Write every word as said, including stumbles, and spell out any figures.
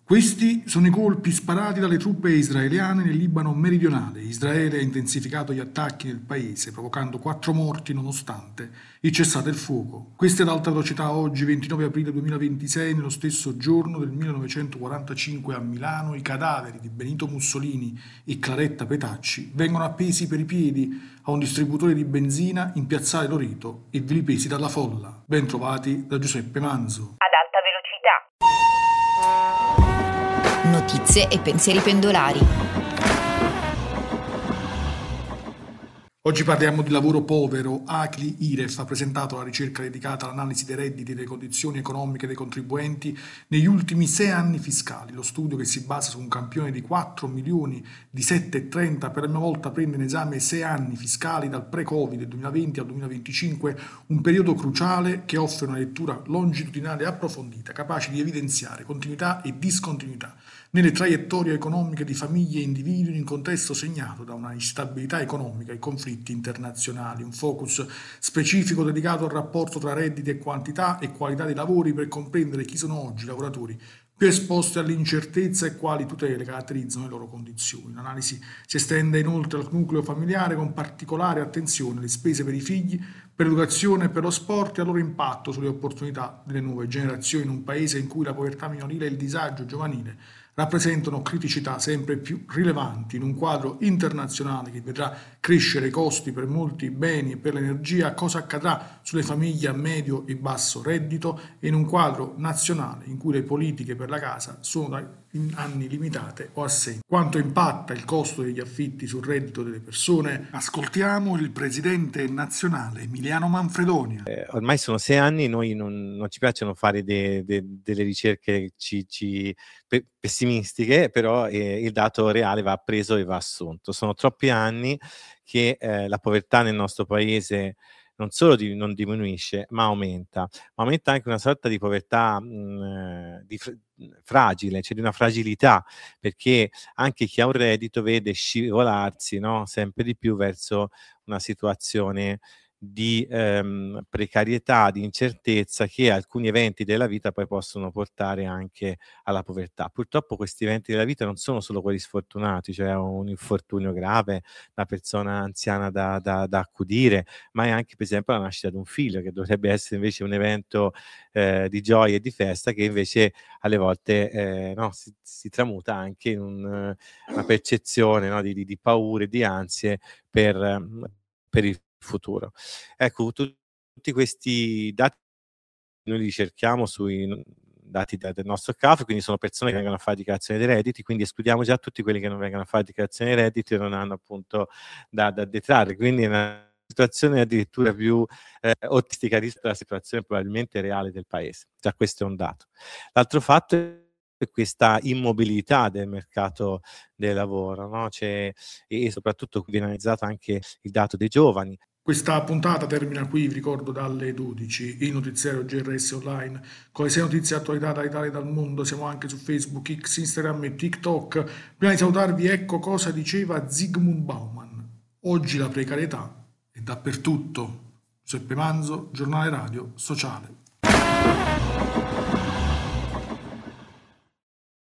Questi sono i colpi sparati dalle truppe israeliane nel Libano meridionale. Israele ha intensificato gli attacchi nel paese, provocando quattro morti nonostante il cessate il fuoco. Queste ad alta velocità oggi, ventinove aprile duemilaventisei, nello stesso giorno del millenovecentoquarantacinque a Milano, i cadaveri di Benito Mussolini e Claretta Petacci vengono appesi per i piedi a un distributore di benzina in piazzale Loreto e vilipesi dalla folla. Ben trovati da Giuseppe Manzo. Ad alta velocità. Notizie e pensieri pendolari. Oggi parliamo di lavoro povero. Acli Iref ha presentato la ricerca dedicata all'analisi dei redditi e delle condizioni economiche dei contribuenti negli ultimi sei anni fiscali. Lo studio, che si basa su un campione di quattro milioni di sette virgola trenta, per la prima volta prende in esame sei anni fiscali dal pre-Covid duemilaventi al duemilaventicinque, un periodo cruciale che offre una lettura longitudinale e approfondita, capace di evidenziare continuità e discontinuità nelle traiettorie economiche di famiglie e individui in un contesto segnato da una instabilità economica e conflitti internazionali. Un focus specifico dedicato al rapporto tra redditi e quantità e qualità dei lavori, per comprendere chi sono oggi i lavoratori più esposti all'incertezza e quali tutele caratterizzano le loro condizioni. L'analisi si estende inoltre al nucleo familiare, con particolare attenzione alle spese per i figli, per l'educazione e per lo sport e al loro impatto sulle opportunità delle nuove generazioni, in un paese in cui la povertà minorile e il disagio giovanile rappresentano criticità sempre più rilevanti. In un quadro internazionale che vedrà crescere i costi per molti beni e per l'energia, cosa accadrà sulle famiglie a medio e basso reddito, e in un quadro nazionale in cui le politiche per la casa sono da anni limitate o assenti. Quanto impatta il costo degli affitti sul reddito delle persone? Ascoltiamo il presidente nazionale Emiliano Manfredonia. Eh, ormai sono sei anni, noi non, non ci piacciono fare de, de, delle ricerche ci, ci, pe, pessimistiche, però eh, il dato reale va preso e va assunto. Sono troppi anni che eh, la povertà nel nostro paese non solo di, non diminuisce, ma aumenta. Ma aumenta anche una sorta di povertà mh, di fr- fragile, cioè di una fragilità, perché anche chi ha un reddito vede scivolarsi, no, sempre di più verso una situazione di ehm, precarietà, di incertezza, che alcuni eventi della vita poi possono portare anche alla povertà. Purtroppo questi eventi della vita non sono solo quelli sfortunati, cioè un infortunio grave, una persona anziana da, da, da accudire, ma è anche per esempio la nascita di un figlio, che dovrebbe essere invece un evento eh, di gioia e di festa, che invece alle volte eh, no, si, si tramuta anche in un, una percezione, no, di, di, di paure, di ansie per, per il futuro. Ecco, tu, tutti questi dati noi li cerchiamo sui dati da, del nostro C A F, quindi sono persone che vengono a fare dichiarazione dei redditi, quindi escludiamo già tutti quelli che non vengono a fare dichiarazione dei redditi e non hanno appunto da, da detrarre, quindi è una situazione addirittura più eh, ottistica rispetto alla situazione probabilmente reale del paese. Già questo è un dato. L'altro fatto è questa immobilità del mercato del lavoro, no? C'è, e soprattutto viene analizzato anche il dato dei giovani. Questa puntata termina qui, vi ricordo, dalle dodici, il notiziario G R S Online, con le sei notizie e attualità dall'Italia e dal mondo. Siamo anche su Facebook, X, Instagram e TikTok. Prima di salutarvi, ecco cosa diceva Zygmunt Bauman: oggi la precarietà è dappertutto. Giuseppe Manzo, Giornale Radio Sociale.